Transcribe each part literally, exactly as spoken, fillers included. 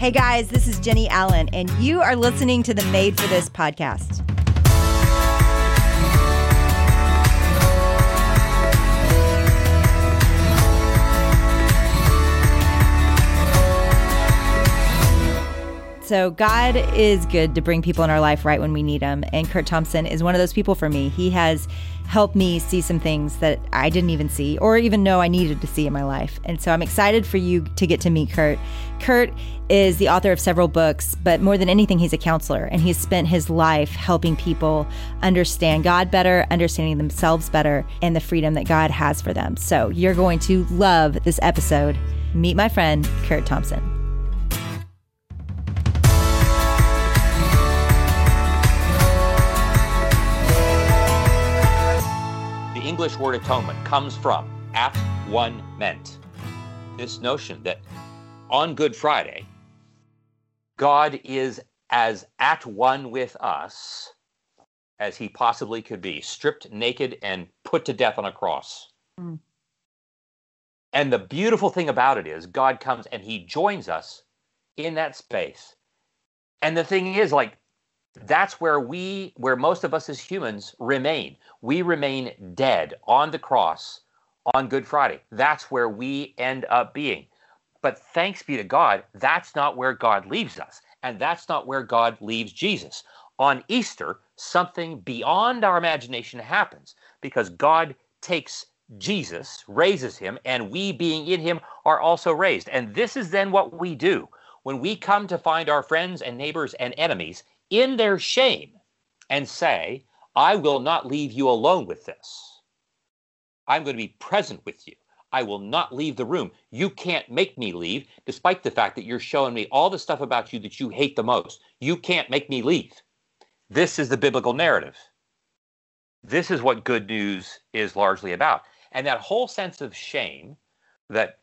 Hey guys, this is Jenny Allen, and you are listening to the Made for This podcast. So God is good to bring people in our life right when we need them. And Curt Thompson is one of those people for me. He has helped me see some things that I didn't even see or even know I needed to see in my life. And so I'm excited for you to get to meet Curt. Curt is the author of several books, but more than anything, he's a counselor. And he's spent his life helping people understand God better, understanding themselves better, and the freedom that God has for them. So you're going to love this episode. Meet my friend, Curt Thompson. English word atonement comes from at one meant. This notion that on Good Friday, God is as at one with us as he possibly could be, stripped naked and put to death on a cross. Mm. And the beautiful thing about it is God comes and he joins us in that space. And the thing is, like, that's where we, where most of us as humans remain. We remain dead on the cross on Good Friday. That's where we end up being. But thanks be to God, that's not where God leaves us. And that's not where God leaves Jesus. On Easter, something beyond our imagination happens because God takes Jesus, raises him, and we being in him are also raised. And this is then what we do. When we come to find our friends and neighbors and enemies in their shame and say, I will not leave you alone with this. I'm going to be present with you. I will not leave the room. You can't make me leave, despite the fact that you're showing me all the stuff about you that you hate the most. You can't make me leave. This is the biblical narrative. This is what good news is largely about. And that whole sense of shame that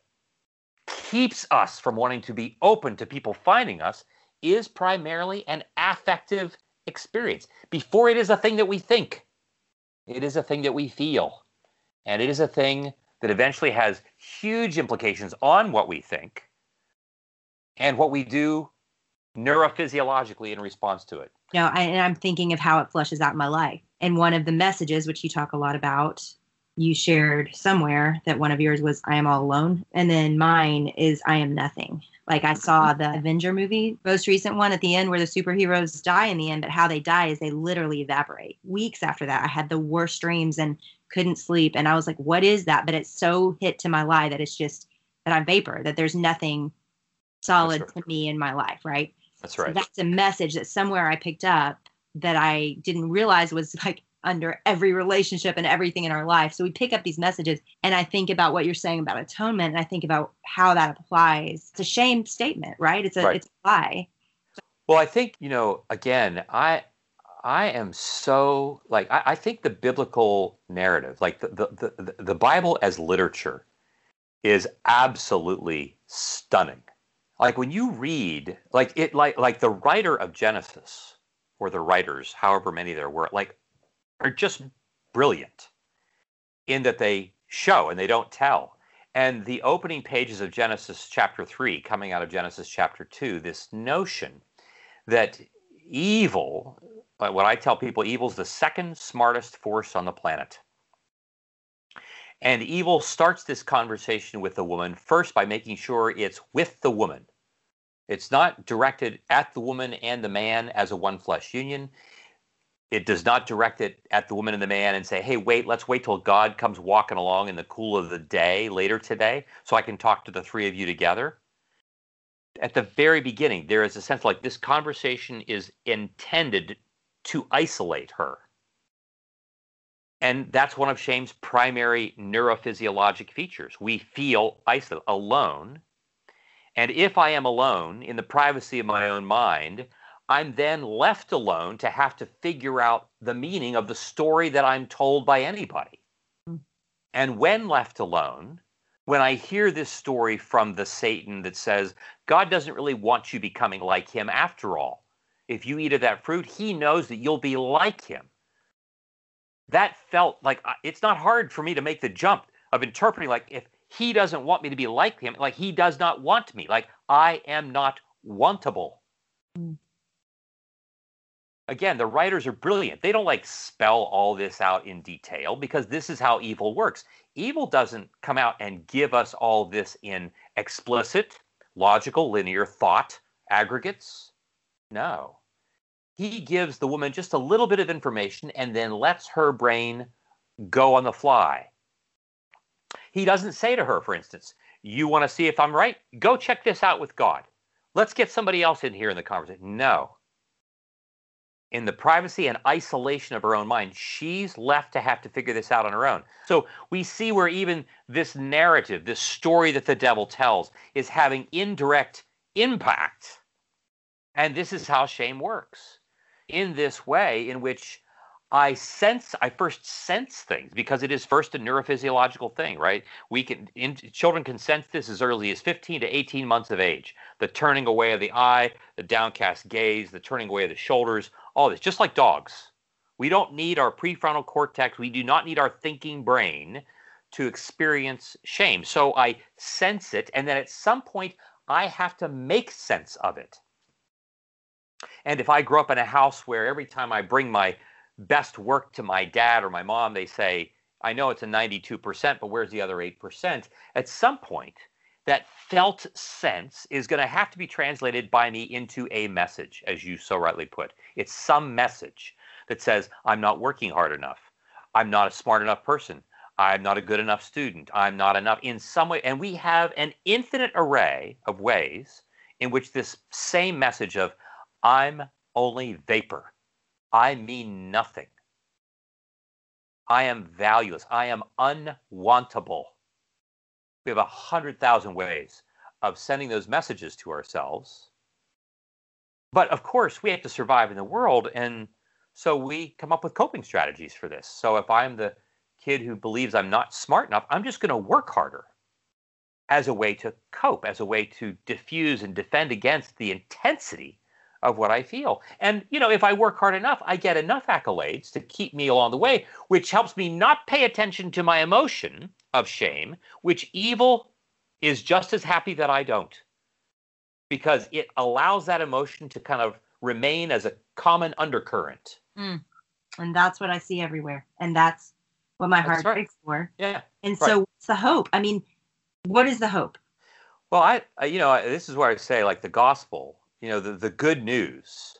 keeps us from wanting to be open to people finding us is primarily an affective experience. Before it is a thing that we think, it is a thing that we feel. And it is a thing that eventually has huge implications on what we think and what we do neurophysiologically in response to it. You know, I, and I'm thinking of how it flushes out in my life. And one of the messages, which you talk a lot about, you shared somewhere that one of yours was, I am all alone. And then mine is, I am nothing. Like I saw the Avenger movie, most recent one at the end where the superheroes die in the end, but how they die is they literally evaporate. Weeks after that, I had the worst dreams and couldn't sleep. And I was like, what is that? But it's so hit to my lie that it's just that I'm vapor, that there's nothing solid right. to me in my life, right? That's right. So that's a message that somewhere I picked up that I didn't realize was like under every relationship and everything in our life. So we pick up these messages and I think about what you're saying about atonement and I think about how that applies. It's a shame statement, right? It's a, right. it's a lie. Well, I think, you know, again, I I am so like, I, I think the biblical narrative, like the, the, the, the Bible as literature is absolutely stunning. Like when you read, like it, like, like the writer of Genesis or the writers, however many there were, like, are just brilliant in that they show and they don't tell. And the opening pages of Genesis chapter three, coming out of Genesis chapter two, this notion that evil, what I tell people, evil is the second smartest force on the planet. And evil starts this conversation with the woman first by making sure it's with the woman. It's not directed at the woman and the man as a one flesh union. It does not direct it at the woman and the man and say, hey, wait, let's wait till God comes walking along in the cool of the day later today so I can talk to the three of you together. At the very beginning, there is a sense like this conversation is intended to isolate her. And that's one of shame's primary neurophysiologic features. We feel isolated, alone. And if I am alone in the privacy of my own mind, I'm then left alone to have to figure out the meaning of the story that I'm told by anybody. Mm. And when left alone, when I hear this story from the Satan that says, God doesn't really want you becoming like him after all. If you eat of that fruit, he knows that you'll be like him. That felt like, it's not hard for me to make the jump of interpreting, like, if he doesn't want me to be like him, like he does not want me, like I am not unwantable. Mm. Again, the writers are brilliant. They don't like spell all this out in detail because this is how evil works. Evil doesn't come out and give us all this in explicit, logical, linear thought aggregates. No. He gives the woman just a little bit of information and then lets her brain go on the fly. He doesn't say to her, for instance, you want to see if I'm right? Go check this out with God. Let's get somebody else in here in the conversation. No. In the privacy and isolation of her own mind, she's left to have to figure this out on her own. So we see where even this narrative, this story that the devil tells, is having indirect impact. And this is how shame works. In this way in which I sense, I first sense things, because it is first a neurophysiological thing, right? We can, in, children can sense this as early as fifteen to eighteen months of age. The turning away of the eye, the downcast gaze, the turning away of the shoulders, all this, just like dogs. We don't need our prefrontal cortex. We do not need our thinking brain to experience shame. So I sense it, and then at some point, I have to make sense of it. And if I grew up in a house where every time I bring my best work to my dad or my mom, they say, I know it's a ninety-two percent, but where's the other eight percent? At some point, that felt sense is going to have to be translated by me into a message, as you so rightly put. It's some message that says, I'm not working hard enough. I'm not a smart enough person. I'm not a good enough student. I'm not enough in some way. And we have an infinite array of ways in which this same message of, I'm only vapor. I mean nothing. I am valueless. I am unwantable. We have a hundred thousand ways of sending those messages to ourselves. But of course, we have to survive in the world. And so we come up with coping strategies for this. So if I'm the kid who believes I'm not smart enough, I'm just going to work harder as a way to cope, as a way to diffuse and defend against the intensity of what I feel. And, you know, if I work hard enough, I get enough accolades to keep me along the way, which helps me not pay attention to my emotion of shame, which evil is just as happy that I don't, because it allows that emotion to kind of remain as a common undercurrent. Mm. And that's what I see everywhere. And that's what my heart right. breaks for. Yeah. And right. so what's the hope? I mean, what is the hope? Well, I, I, you know, this is where I say, like, the gospel, you know, the, the good news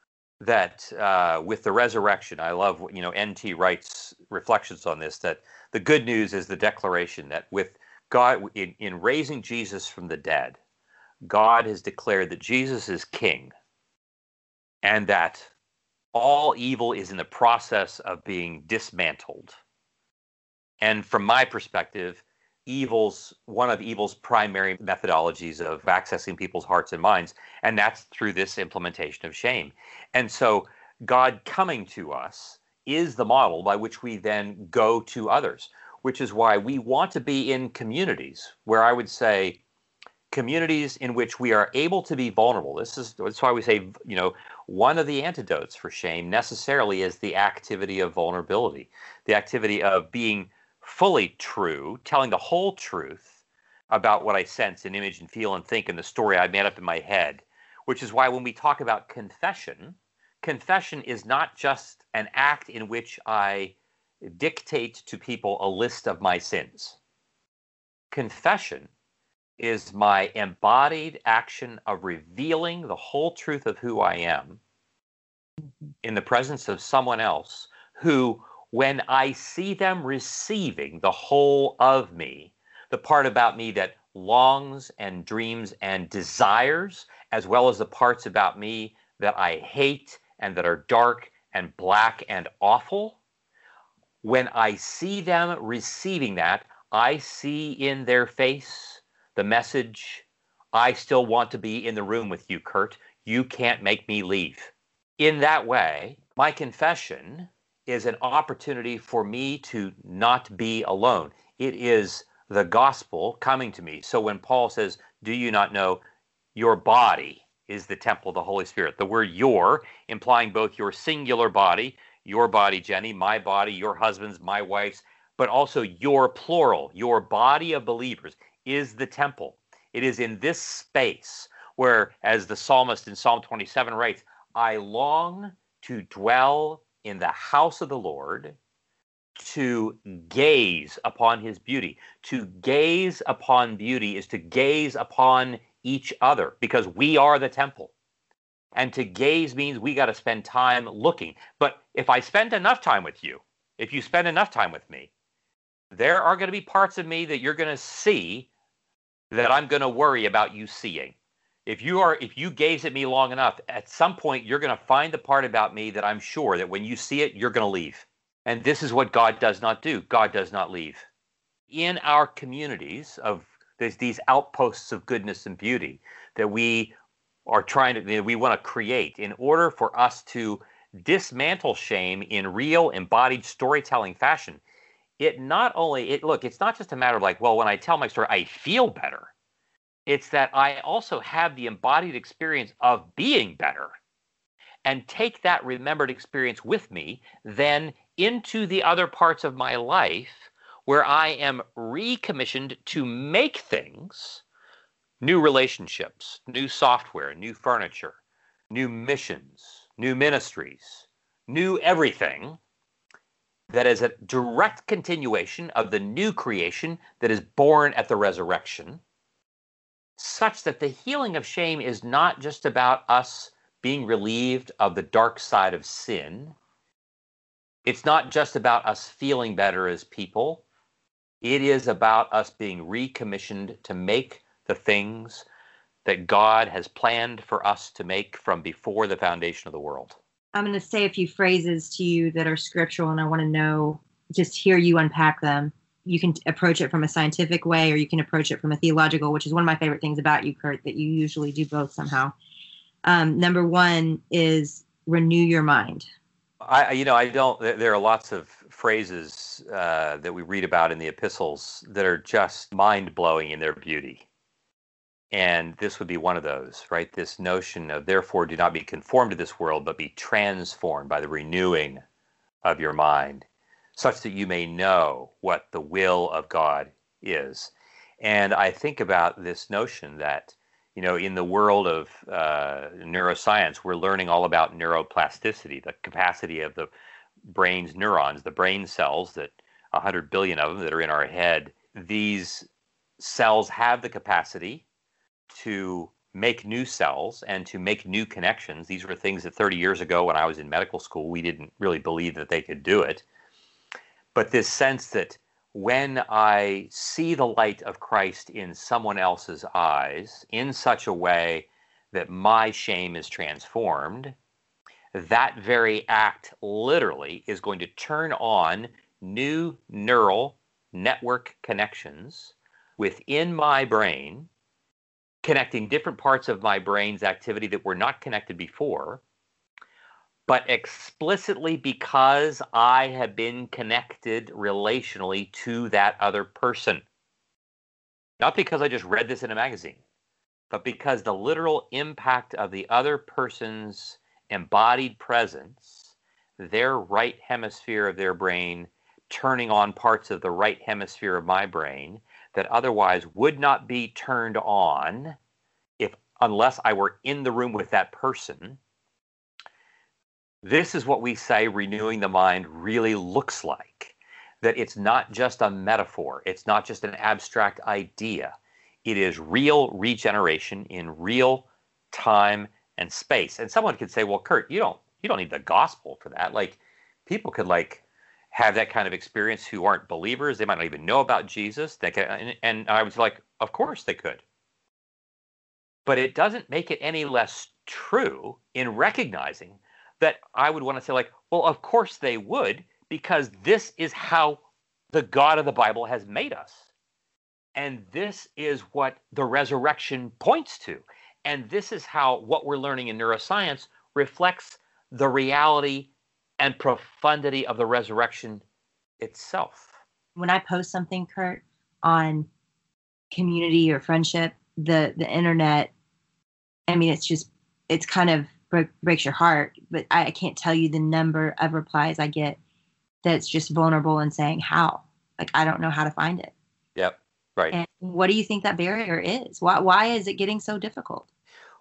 that uh, with the resurrection, I love, you know, N T Wright's reflections on this, that the good news is the declaration that with God, in, in raising Jesus from the dead, God has declared that Jesus is king and that all evil is in the process of being dismantled. And from my perspective, evil's one of evil's primary methodologies of accessing people's hearts and minds, and that's through this implementation of shame. And so God coming to us is the model by which we then go to others, which is why we want to be in communities where I would say communities in which we are able to be vulnerable. This is that's why we say, you know, one of the antidotes for shame necessarily is the activity of vulnerability, the activity of being fully true, telling the whole truth about what I sense and image and feel and think and the story I made up in my head, which is why when we talk about confession, confession is not just an act in which I dictate to people a list of my sins. Confession is my embodied action of revealing the whole truth of who I am in the presence of someone else who, when I see them receiving the whole of me, the part about me that longs and dreams and desires, as well as the parts about me that I hate and that are dark and black and awful, when I see them receiving that, I see in their face the message, I still want to be in the room with you, Kurt. You can't make me leave. In that way, my confession is an opportunity for me to not be alone. It is the gospel coming to me. So when Paul says, do you not know your body is the temple of the Holy Spirit? The word your, implying both your singular body, your body, Jenny, my body, your husband's, my wife's, but also your plural, your body of believers is the temple. It is in this space where, as the psalmist in Psalm twenty-seven writes, I long to dwell in the house of the Lord, to gaze upon his beauty. To gaze upon beauty is to gaze upon each other, because we are the temple. And to gaze means we got to spend time looking. But if I spend enough time with you, if you spend enough time with me, there are going to be parts of me that you're going to see that I'm going to worry about you seeing. If you are, if you gaze at me long enough, at some point you're going to find the part about me that I'm sure that when you see it, you're going to leave. And this is what God does not do. God does not leave. In our communities of there's these outposts of goodness and beauty that we are trying to, that we want to create in order for us to dismantle shame in real embodied storytelling fashion. It not only, it look, it's not just a matter of like, well, when I tell my story, I feel better. It's that I also have the embodied experience of being better and take that remembered experience with me then into the other parts of my life where I am recommissioned to make things, new relationships, new software, new furniture, new missions, new ministries, new everything that is a direct continuation of the new creation that is born at the resurrection, such that the healing of shame is not just about us being relieved of the dark side of sin. It's not just about us feeling better as people. It is about us being recommissioned to make the things that God has planned for us to make from before the foundation of the world. I'm going to say a few phrases to you that are scriptural, and I want to know, just hear you unpack them. You can approach it from a scientific way, or you can approach it from a theological, which is one of my favorite things about you, Kurt, that you usually do both somehow. Um, number one is renew your mind. I, you know, I don't, there are lots of phrases uh, that we read about in the epistles that are just mind-blowing in their beauty. And this would be one of those, right? This notion of, therefore, do not be conformed to this world, but be transformed by the renewing of your mind, such that you may know what the will of God is. And I think about this notion that, you know, in the world of uh, neuroscience, we're learning all about neuroplasticity, the capacity of the brain's neurons, the brain cells, that one hundred billion of them that are in our head. These cells have the capacity to make new cells and to make new connections. These were things that thirty years ago when I was in medical school, we didn't really believe that they could do it. But this sense that when I see the light of Christ in someone else's eyes in such a way that my shame is transformed, that very act literally is going to turn on new neural network connections within my brain, connecting different parts of my brain's activity that were not connected before, but explicitly because I have been connected relationally to that other person. Not because I just read this in a magazine, but because the literal impact of the other person's embodied presence, their right hemisphere of their brain turning on parts of the right hemisphere of my brain that otherwise would not be turned on if unless I were in the room with that person. This is what we say renewing the mind really looks like. That it's not just a metaphor. It's not just an abstract idea. It is real regeneration in real time and space. And someone could say, well, Kurt, you don't you don't need the gospel for that. Like, people could like have that kind of experience who aren't believers. They might not even know about Jesus. They can, and, and I was like, of course they could. But it doesn't make it any less true in recognizing that I would want to say, like, well, of course they would, because this is how the God of the Bible has made us. And this is what the resurrection points to. And this is how what we're learning in neuroscience reflects the reality and profundity of the resurrection itself. When I post something, Kurt, on community or friendship, the, the internet, I mean, it's just, it's kind of break, breaks your heart, but I, I can't tell you the number of replies I get that's just vulnerable and saying, how? Like, I don't know how to find it. Yep. Right. And what do you think that barrier is? Why, why is it getting so difficult?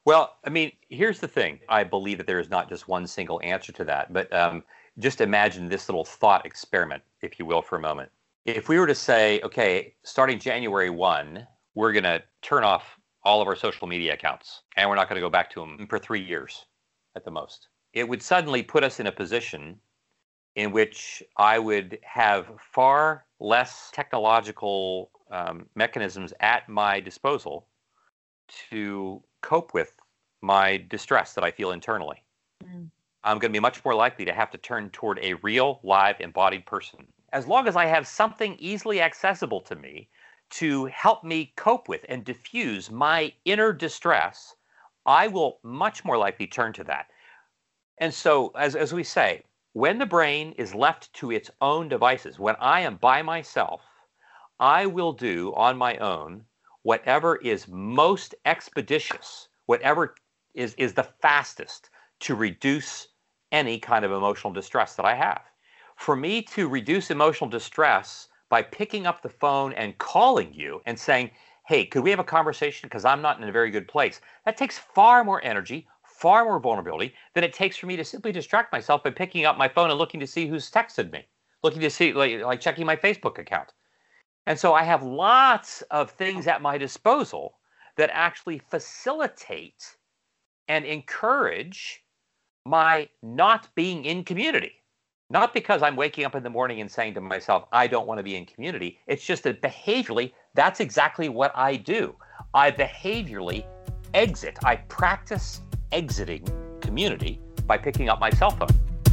Well, I mean, here's the thing. I believe that there is not just one single answer to that, but um, just imagine this little thought experiment, if you will, for a moment. If we were to say, okay, starting January first, we're going to turn off all of our social media accounts, and we're not going to go back to them for three years at the most. It would suddenly put us in a position in which I would have far less technological um, mechanisms at my disposal to cope with my distress that I feel internally. Mm. I'm going to be much more likely to have to turn toward a real, live, embodied person. As long as I have something easily accessible to me to help me cope with and diffuse my inner distress, I will much more likely turn to that. And so, as, as we say, when the brain is left to its own devices, when I am by myself, I will do on my own whatever is most expeditious, whatever is, is the fastest to reduce any kind of emotional distress that I have. For me to reduce emotional distress by picking up the phone and calling you and saying, hey, could we have a conversation because I'm not in a very good place, that takes far more energy, far more vulnerability than it takes for me to simply distract myself by picking up my phone and looking to see who's texted me, looking to see, like, like checking my Facebook account. And so I have lots of things at my disposal that actually facilitate and encourage my not being in community. Not because I'm waking up in the morning and saying to myself, I don't want to be in community. It's just that behaviorally, that's exactly what I do. I behaviorally exit. I practice exiting community by picking up my cell phone.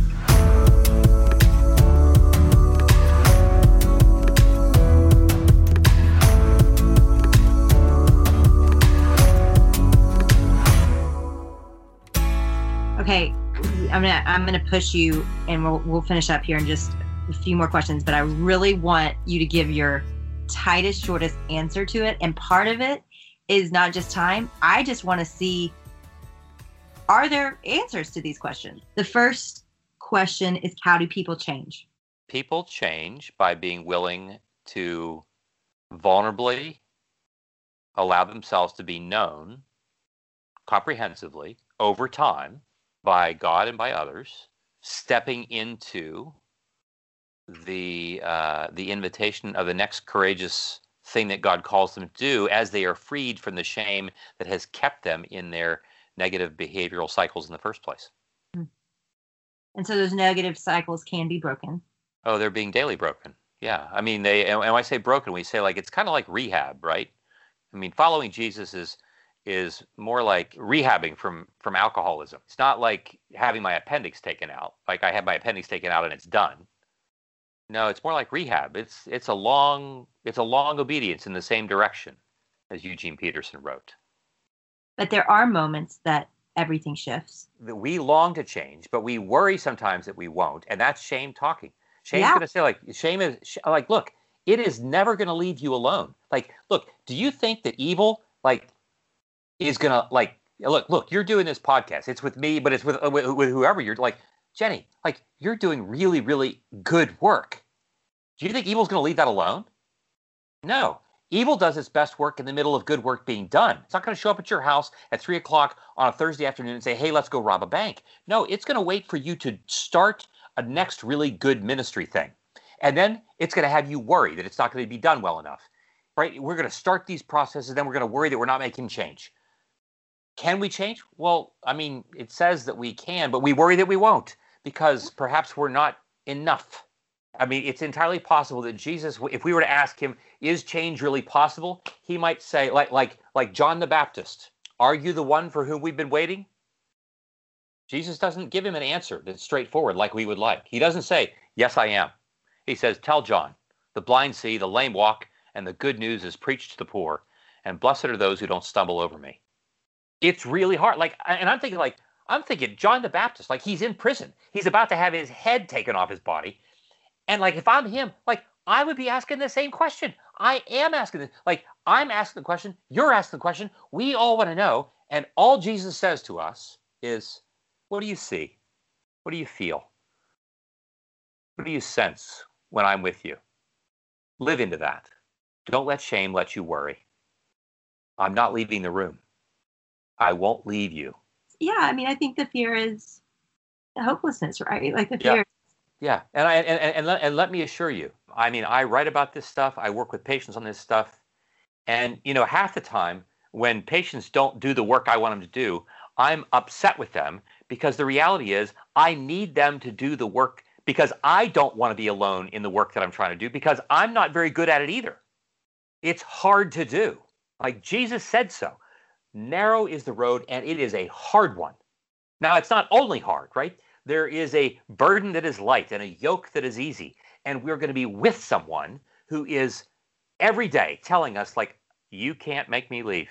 Okay, I'm gonna I'm gonna push you, and we'll we'll finish up here in just a few more questions. But I really want you to give your tightest, shortest answer to it. And part of it is not just time. I just want to see, are there answers to these questions? The first question is, how do people change? People change by being willing to vulnerably allow themselves to be known comprehensively over time by God and by others, stepping into the uh, the invitation of the next courageous thing that God calls them to do as they are freed from the shame that has kept them in their negative behavioral cycles in the first place. And so those negative cycles can be broken. Oh, they're being daily broken. Yeah. I mean, they, and when I say broken, we say like, it's kind of like rehab, right? I mean, following Jesus is is more like rehabbing from from alcoholism. It's not like having my appendix taken out. Like I had my appendix taken out and it's done. No, it's more like rehab. It's it's a long it's a long obedience in the same direction, as Eugene Peterson wrote. But there are moments that everything shifts. That we long to change, but we worry sometimes that we won't, and that's shame talking. Shame's Yeah. going to say like shame is sh- like look, it is never going to leave you alone. Like look, do you think that evil like is gonna like look look you're doing this podcast, it's with me, but it's with, with with whoever. You're like, Jenny, like you're doing really really good work. Do you think evil's gonna leave that alone? No. Evil does its best work in the middle of good work being done. It's not going to show up at your house at three o'clock on a Thursday afternoon and say, hey, let's go rob a bank. No, it's going to wait for you to start a next really good ministry thing, and then it's going to have you worry that it's not going to be done well enough, right? We're going to start these processes, then we're going to worry that we're not making change. Can we change? Well, I mean, it says that we can, but we worry that we won't because perhaps we're not enough. I mean, it's entirely possible that Jesus, if we were to ask him, is change really possible? He might say, like, like, like John the Baptist, are you the one for whom we've been waiting? Jesus doesn't give him an answer that's straightforward like we would like. He doesn't say, yes, I am. He says, tell John, the blind see, the lame walk, and the good news is preached to the poor, and blessed are those who don't stumble over me. It's really hard. Like, and I'm thinking, like, I'm thinking John the Baptist, like he's in prison. He's about to have his head taken off his body. And like, if I'm him, like, I would be asking the same question. I am asking this. Like, I'm asking the question. You're asking the question. We all want to know. And all Jesus says to us is, what do you see? What do you feel? What do you sense when I'm with you? Live into that. Don't let shame let you worry. I'm not leaving the room. I won't leave you. Yeah, I mean, I think the fear is the hopelessness, right? Like the fear. Yeah. Yeah, and I and, and, and, let, and let me assure you, I mean, I write about this stuff. I work with patients on this stuff. And, you know, half the time when patients don't do the work I want them to do, I'm upset with them because the reality is I need them to do the work because I don't want to be alone in the work that I'm trying to do because I'm not very good at it either. It's hard to do. Like Jesus said so. Narrow is the road and it is a hard one. Now, it's not only hard, right? There is a burden that is light and a yoke that is easy. And we're going to be with someone who is every day telling us, like, you can't make me leave.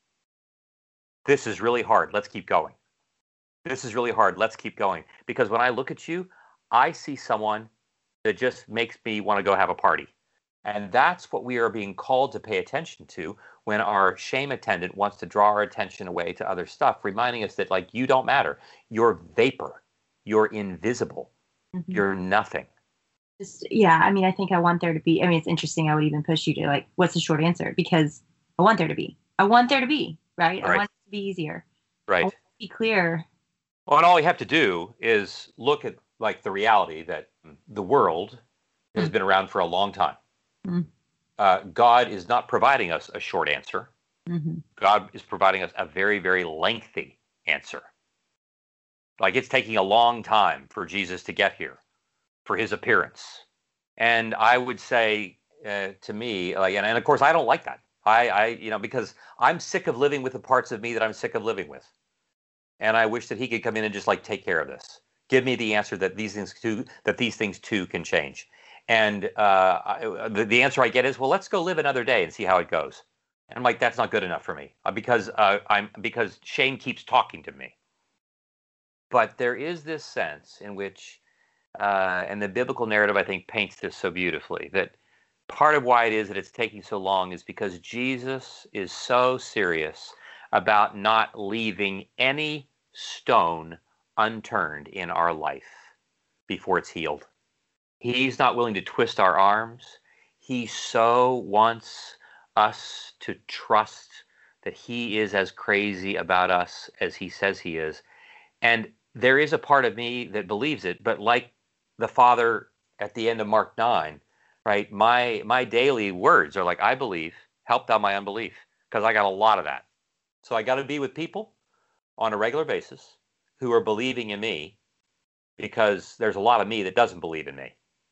This is really hard. Let's keep going. This is really hard. Let's keep going. Because when I look at you, I see someone that just makes me want to go have a party. And that's what we are being called to pay attention to when our shame attendant wants to draw our attention away to other stuff, reminding us that, like, you don't matter. You're vapor. You're invisible. Mm-hmm. You're nothing. Just, yeah, I mean, I think I want there to be, I mean, it's interesting. I would even push you to, like, what's the short answer? Because I want there to be. I want there to be, right? right. I want it to be easier. Right. I want it to be clear. Well, and all you have to do is look at, like, the reality that the world mm. has been around for a long time. Mm. Uh, God is not providing us a short answer. Mm-hmm. God is providing us a very, very lengthy answer. Like, it's taking a long time for Jesus to get here, for his appearance. And I would say uh, to me, like, and, and of course, I don't like that. I, I, you know, because I'm sick of living with the parts of me that I'm sick of living with. And I wish that he could come in and just, like, take care of this. Give me the answer that these things too, that these things too can change. And uh, I, the, the answer I get is, well, let's go live another day and see how it goes. And I'm like, that's not good enough for me uh, because uh, I'm because shame keeps talking to me. But there is this sense in which, uh, and the biblical narrative, I think, paints this so beautifully, that part of why it is that it's taking so long is because Jesus is so serious about not leaving any stone unturned in our life before it's healed. He's not willing to twist our arms. He so wants us to trust that he is as crazy about us as he says he is. And there is a part of me that believes it, but like the Father at the end of Mark nine, right? My my daily words are like, I believe, help thou my unbelief, because I got a lot of that. So I got to be with people on a regular basis who are believing in me, because there's a lot of me that doesn't believe in me.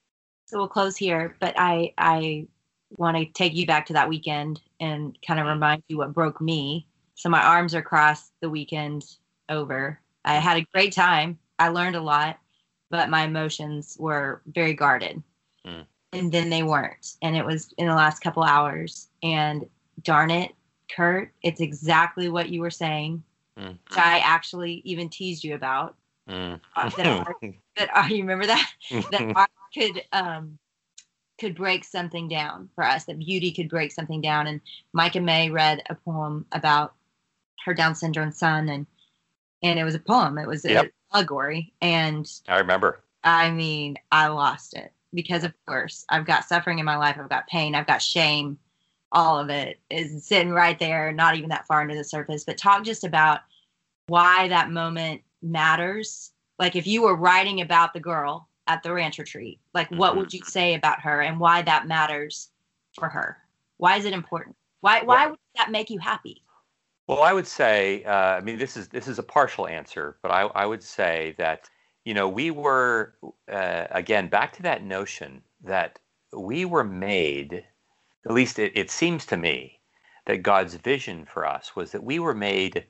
So we'll close here, but I I want to take you back to that weekend and kind of remind you what broke me. So my arms are crossed the weekend over. I had a great time. I learned a lot, but my emotions were very guarded. Mm. And then they weren't. And it was in the last couple hours. And darn it, Kurt, it's exactly what you were saying, mm. which I actually even teased you about. Mm. Uh, that art, that art, you remember that? That art could um, could break something down for us, that beauty could break something down. And Micah May read a poem about her Down syndrome son, and and it was a poem. It was yep. an allegory. And I remember. I mean, I lost it because, of course, I've got suffering in my life. I've got pain. I've got shame. All of it is sitting right there, not even that far under the surface. But talk just about why that moment matters. Like, if you were writing about the girl at the ranch retreat, like, what mm-hmm. would you say about her and why that matters for her? Why is it important? Why why well, would that make you happy? Well, I would say, uh, I mean, this is this is a partial answer, but I, I would say that, you know, we were, uh, again, back to that notion that we were made, at least it, it seems to me, that God's vision for us was that we were made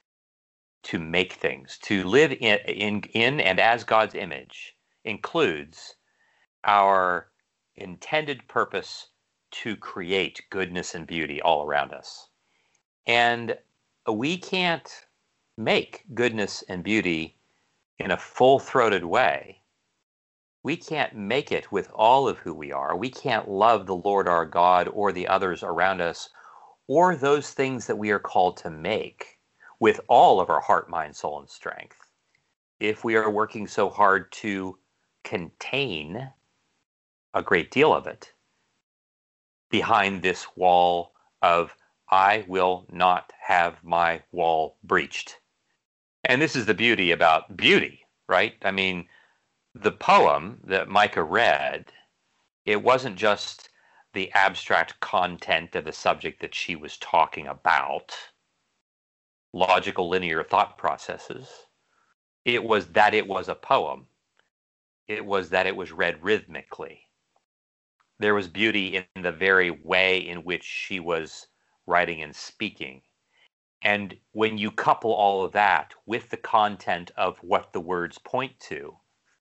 to make things, to live in, in, in and as God's image includes our intended purpose to create goodness and beauty all around us. And we can't make goodness and beauty in a full-throated way. We can't make it with all of who we are. We can't love the Lord our God or the others around us or those things that we are called to make with all of our heart, mind, soul, and strength if we are working so hard to contain a great deal of it behind this wall of I will not have my wall breached. And this is the beauty about beauty, right? I mean, the poem that Micah read, it wasn't just the abstract content of the subject that she was talking about, logical linear thought processes. It was that it was a poem. It was that it was read rhythmically. There was beauty in the very way in which she was writing and speaking. And when you couple all of that with the content of what the words point to,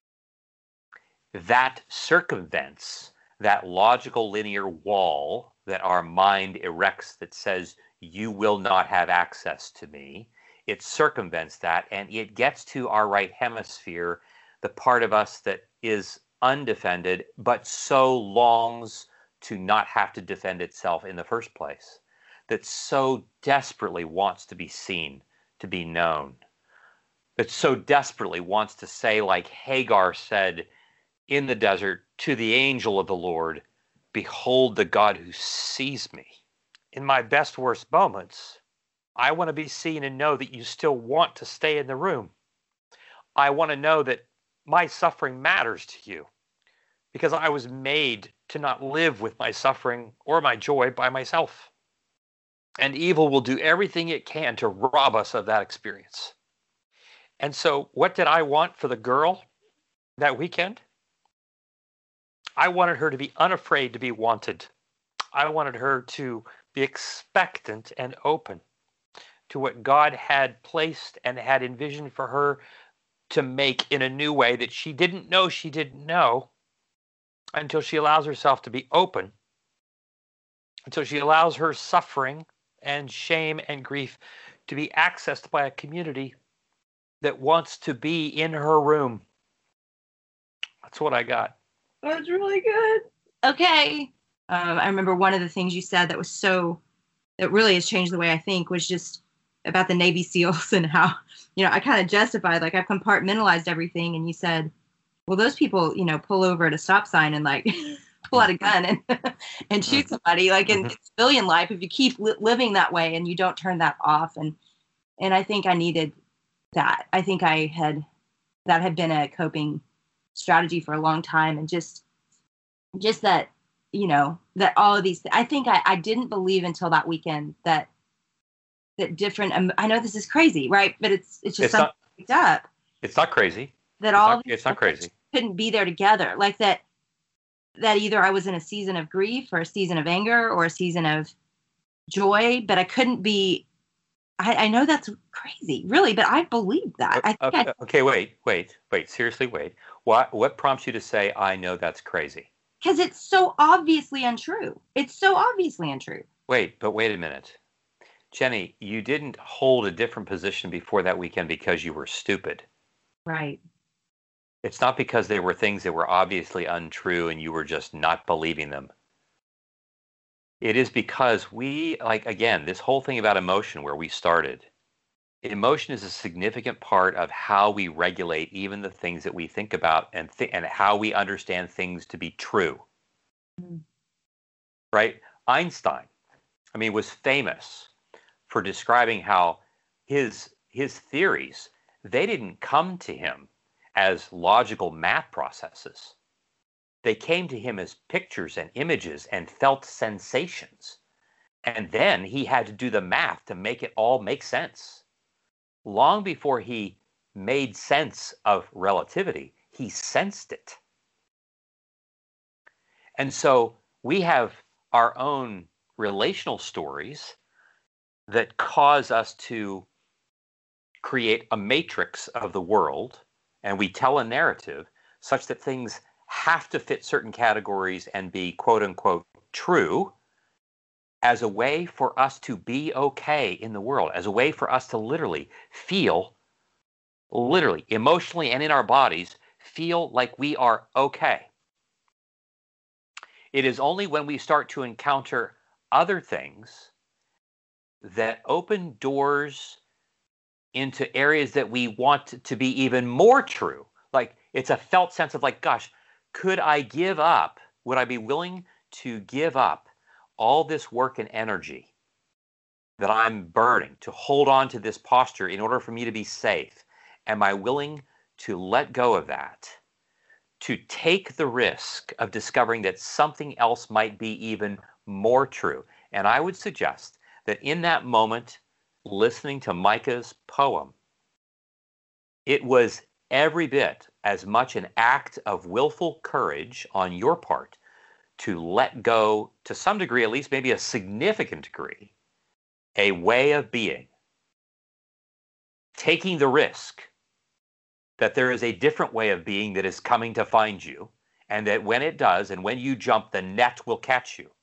that circumvents that logical linear wall that our mind erects that says, you will not have access to me. It circumvents that, and it gets to our right hemisphere, the part of us that is undefended, but so longs to not have to defend itself in the first place, that so desperately wants to be seen, to be known, that so desperately wants to say, like Hagar said in the desert to the angel of the Lord, behold the God who sees me. In my best, worst moments, I want to be seen and know that you still want to stay in the room. I want to know that my suffering matters to you, because I was made to not live with my suffering or my joy by myself. And evil will do everything it can to rob us of that experience. And so what did I want for the girl that weekend? I wanted her to be unafraid to be wanted. I wanted her to be expectant and open to what God had placed and had envisioned for her to make in a new way that she didn't know she didn't know until she allows herself to be open, until she allows her suffering and shame and grief to be accessed by a community that wants to be in her room. That's what I got. That's really good. Okay. Um, I remember one of the things you said that was so, that really has changed the way I think, was just about the Navy SEALs and how, you know, I kind of justified, like I've compartmentalized everything. And you said, well, those people, you know, pull over at a stop sign and like pull out a gun and and shoot somebody. Like in, in civilian life, if you keep li- living that way and you don't turn that off. And, and I think I needed that. I think I had, that had been a coping strategy for a long time. And just, just that, you know, that all of these, I think I, I didn't believe until that weekend that, that different, um, I know this is crazy, right? But it's, it's just It's something not, picked up. It's not crazy. That It's all not, these it's not crazy. couldn't be there together. Like that, that either I was in a season of grief or a season of anger or a season of joy, but I couldn't be, I, I know that's crazy, really, but I believe that. I think Okay, I, okay, wait, wait, wait, seriously, wait. What, what prompts you to say, I know that's crazy? because it's so obviously untrue. It's so obviously untrue. Wait, but wait a minute. Jenny, you didn't hold a different position before that weekend because you were stupid. Right. It's not because there were things that were obviously untrue and you were just not believing them. It is because we, like, again, this whole thing about emotion where we started, emotion is a significant part of how we regulate even the things that we think about and, th- and how we understand things to be true. Mm. Right? Einstein, I mean, was famous for describing how his his theories, they didn't come to him as logical math processes. They came to him as pictures and images and felt sensations. And then he had to do the math to make it all make sense. Long before he made sense of relativity, he sensed it. And so we have our own relational stories that cause us to create a matrix of the world, and we tell a narrative such that things have to fit certain categories and be quote unquote true as a way for us to be okay in the world, as a way for us to literally feel, literally, emotionally and in our bodies, feel like we are okay. It is only when we start to encounter other things that open doors into areas that we want to be even more true. Like it's a felt sense of like, gosh, could I give up? Would I be willing to give up all this work and energy that I'm burning, to hold on to this posture in order for me to be safe? Am I willing to let go of that, to take the risk of discovering that something else might be even more true? And I would suggest that in that moment, listening to Micah's poem, it was every bit as much an act of willful courage on your part to let go, to some degree, at least maybe a significant degree, a way of being, taking the risk that there is a different way of being that is coming to find you, and that when it does, and when you jump, the net will catch you.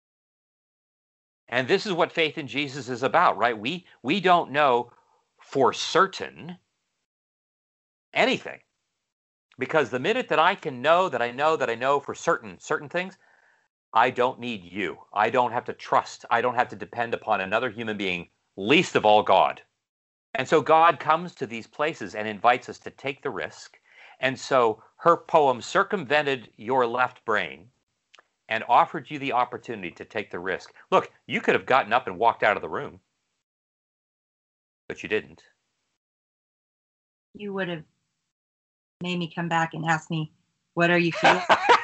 And this is what faith in Jesus is about, right? We, we don't know for certain anything. Because the minute that I can know that I know that I know for certain certain things, I don't need you. I don't have to trust. I don't have to depend upon another human being, least of all God. And so God comes to these places and invites us to take the risk. And so her poem circumvented your left brain and offered you the opportunity to take the risk. Look, you could have gotten up and walked out of the room, but you didn't. You would have made me come back and ask me, what are you feeling?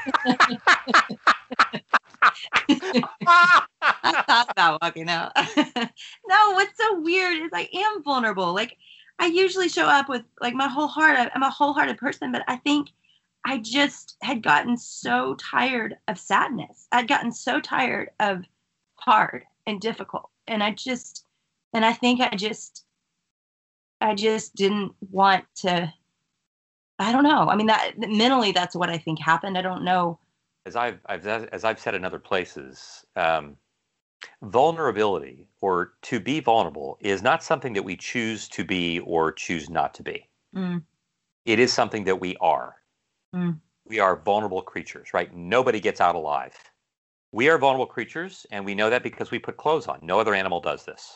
I thought about walking out. No, what's so weird is I am vulnerable. Like, I usually show up with like my whole heart. I'm a wholehearted person, but I think I just had gotten so tired of sadness. I'd gotten so tired of hard and difficult. And I just, and I think I just, I just didn't want to, I don't know. I mean, that mentally, that's what I think happened. I don't know. As I've, I've as I've said in other places, um, vulnerability, or to be vulnerable, is not something that we choose to be or choose not to be. Mm. It is something that we are. Mm. We are vulnerable creatures, right? Nobody gets out alive. We are vulnerable creatures, and we know that because we put clothes on. No other animal does this.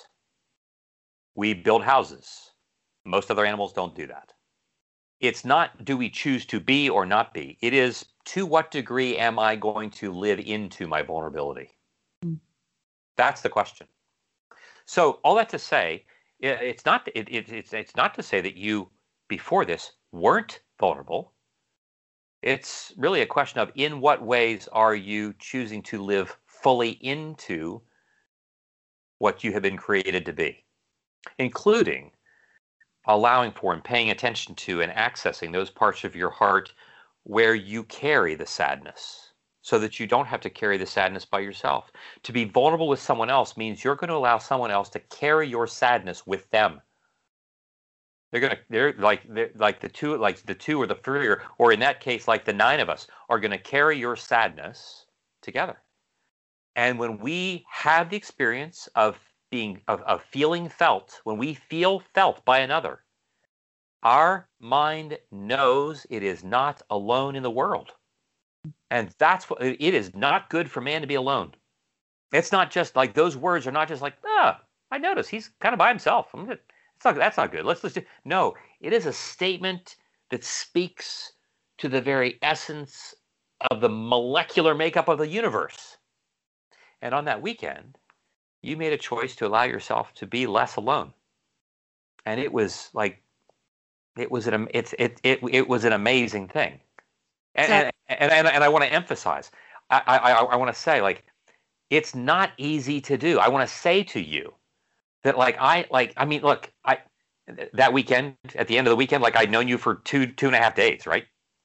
We build houses. Most other animals don't do that. It's not, do we choose to be or not be? It is, to what degree am I going to live into my vulnerability? Mm. That's the question. So all that to say, it, it's not it, it, it's it's not to say that you before this weren't vulnerable. It's really a question of, in what ways are you choosing to live fully into what you have been created to be, including allowing for and paying attention to and accessing those parts of your heart where you carry the sadness, so that you don't have to carry the sadness by yourself. To be vulnerable with someone else means you're going to allow someone else to carry your sadness with them. They're going to, they're like, they're like the two, like the two or the three, or, or in that case, like the nine of us are going to carry your sadness together. And when we have the experience of being, of, of feeling felt, when we feel felt by another, our mind knows it is not alone in the world. And that's what, it is not good for man to be alone. It's not just like, those words are not just like, ah, I notice he's kind of by himself. I'm gonna, it's not, that's not good. Let's just do, no, it is a statement that speaks to the very essence of the molecular makeup of the universe. And on that weekend, you made a choice to allow yourself to be less alone. And it was like, it was an, it's, it, it, it was an amazing thing. And, and, and, and, and I want to emphasize, I, I, I want to say, like, it's not easy to do. I want to say to you that, like, I, like, I mean, look, I, that weekend, at the end of the weekend, like, I'd known you for two, two and a half days, right?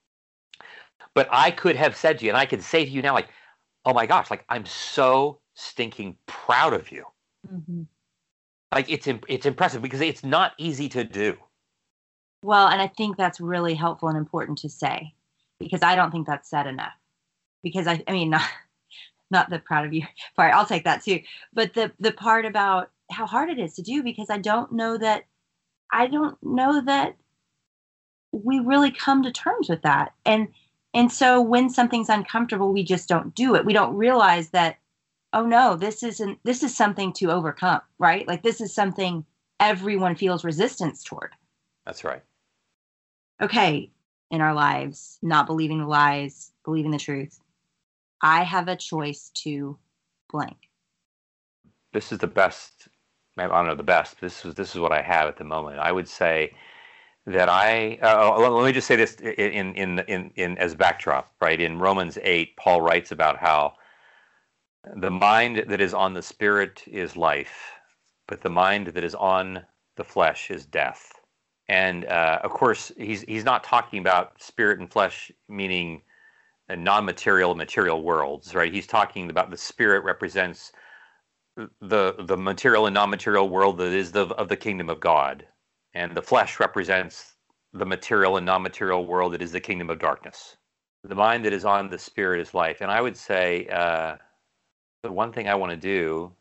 But I could have said to you, and I could say to you now, like, oh my gosh, like, I'm so stinking proud of you. Mm-hmm. Like, it's, it's impressive because it's not easy to do. Well, and I think that's really helpful and important to say, because I don't think that's said enough. Because I, I mean, not, not the proud of you part. I'll take that too. But the, the part about how hard it is to do, because I don't know that, I don't know that we really come to terms with that. And, and so when something's uncomfortable, we just don't do it. We don't realize that, oh no, this isn't, this is something to overcome, right? Like, this is something everyone feels resistance toward. That's right. Okay. In our lives, not believing the lies, believing the truth. I have a choice to blank. This is the best I don't know the best. This is this is what I have at the moment. I would say that I uh, let me just say this in in in in as backdrop, right? In Romans eight, Paul writes about how the mind that is on the spirit is life, but the mind that is on the flesh is death. And uh, of course, he's he's not talking about spirit and flesh meaning a non-material material worlds, right? He's talking about the spirit represents the the material and non-material world that is the of the kingdom of God, and the flesh represents the material and non-material world that is the kingdom of darkness. The mind that is on the spirit is life. And I would say uh, the one thing I want to do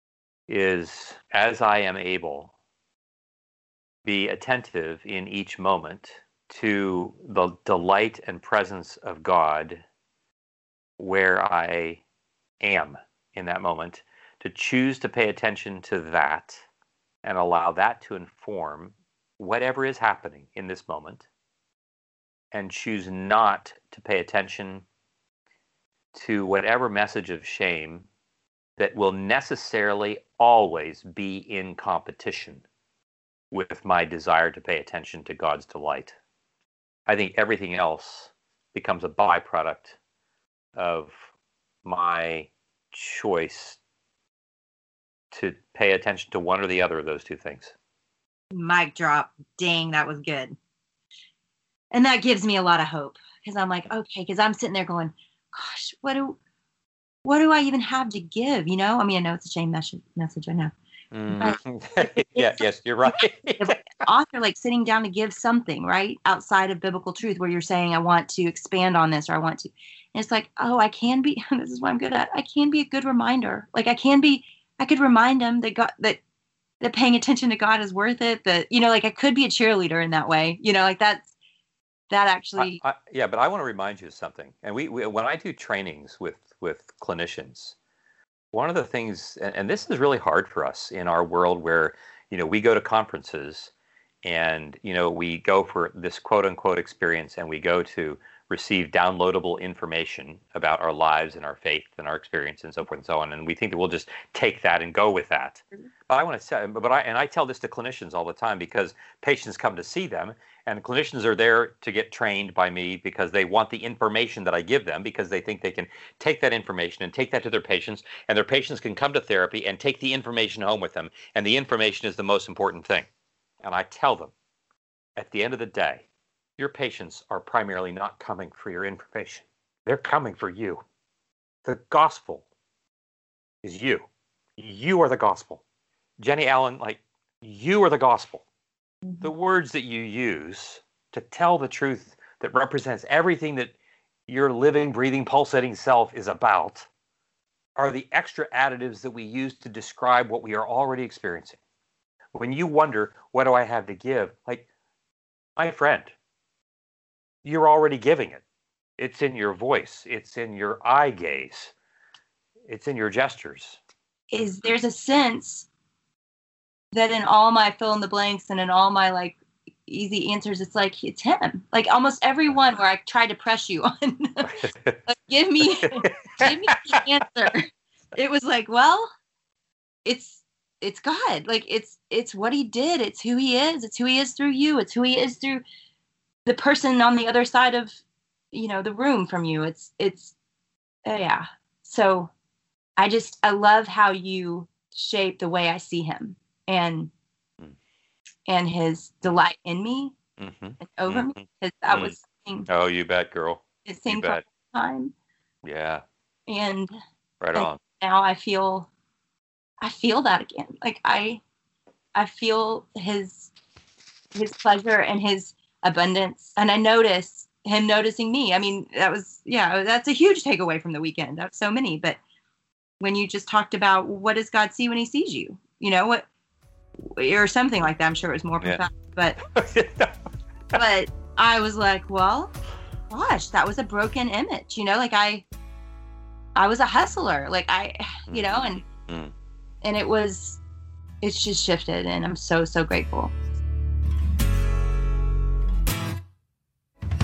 is, as I am able, be attentive in each moment to the delight and presence of God where I am in that moment, to choose to pay attention to that and allow that to inform whatever is happening in this moment, and choose not to pay attention to whatever message of shame that will necessarily always be in competition with my desire to pay attention to God's delight. I think everything else becomes a byproduct of my choice to pay attention to one or the other of those two things. Mic drop. Dang, that was good. And that gives me a lot of hope, because I'm like, okay, because I'm sitting there going, gosh, what do what do I even have to give? You know, I mean, I know it's a shame message, message I know. Mm. yeah, yes, you're right. Author, like sitting down to give something, right, outside of biblical truth, where you're saying, I want to expand on this, or I want to. And it's like, oh, I can be, this is what I'm good at. I can be a good reminder. Like I can be, I could remind them that God, that, that paying attention to God is worth it. That, you know, like I could be a cheerleader in that way, you know, like that's, that actually. I, I, yeah, but I want to remind you of something. And we, we when I do trainings with, with clinicians, one of the things, and, and this is really hard for us in our world where, you know, we go to conferences and, you know, we go for this quote unquote experience, and we go to receive downloadable information about our lives and our faith and our experience and so forth and so on. And we think that we'll just take that and go with that. But I want to say, but I, and I tell this to clinicians all the time, because patients come to see them, and clinicians are there to get trained by me because they want the information that I give them, because they think they can take that information and take that to their patients, and their patients can come to therapy and take the information home with them. And the information is the most important thing. And I tell them, at the end of the day, your patients are primarily not coming for your information. They're coming for you. The gospel is you. You are the gospel. Jenny Allen, like, you are the gospel. Mm-hmm. The words that you use to tell the truth that represents everything that your living, breathing, pulsating self is about are the extra additives that we use to describe what we are already experiencing. When you wonder, what do I have to give? Like, my friend, you're already giving it. It's in your voice. It's in your eye gaze. It's in your gestures. Is there's a sense that in all my fill in the blanks and in all my like easy answers, it's like, it's him. Like almost every one where I tried to press you on, like, give me, give me the answer. It was like, well, it's, it's God. Like it's, it's what he did. It's who he is. It's who he is through you. It's who he is through the person on the other side of, you know, the room from you. It's, it's, uh, yeah. So I just, I love how you shape the way I see him and, mm. and his delight in me mm-hmm. and over mm-hmm. me. Because that mm. was something. Oh, you bet, girl. It seemed for a time. Yeah. And right and on. Now I feel, I feel that again. Like I, I feel his, his pleasure and his abundance. And I notice him noticing me. I mean, that was, yeah, that's a huge takeaway from the weekend. That's so many. But when you just talked about what does God see when he sees you, you know, what, or something like that. I'm sure it was more profound, yeah. but, but I was like, well, gosh, that was a broken image, you know, like I, I was a hustler, like I, you know, and, mm. and it was, it's just shifted, and I'm so, so grateful.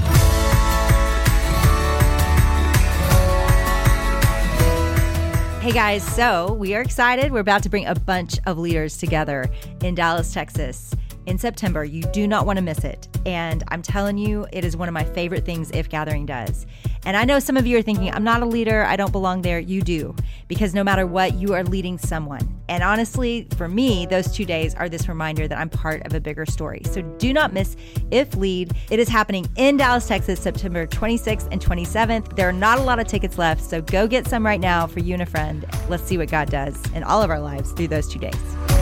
Hey guys, so we are excited. We're about to bring a bunch of leaders together in Dallas, Texas in September. You do not want to miss it. And I'm telling you, it is one of my favorite things If Gathering does. And I know some of you are thinking, I'm not a leader, I don't belong there. You do, because no matter what, you are leading someone. And honestly, for me, those two days are this reminder that I'm part of a bigger story. So do not miss If Lead. It is happening in Dallas, Texas, September twenty-sixth and twenty-seventh. There are not a lot of tickets left, so go get some right now for you and a friend. Let's see what God does in all of our lives through those two days.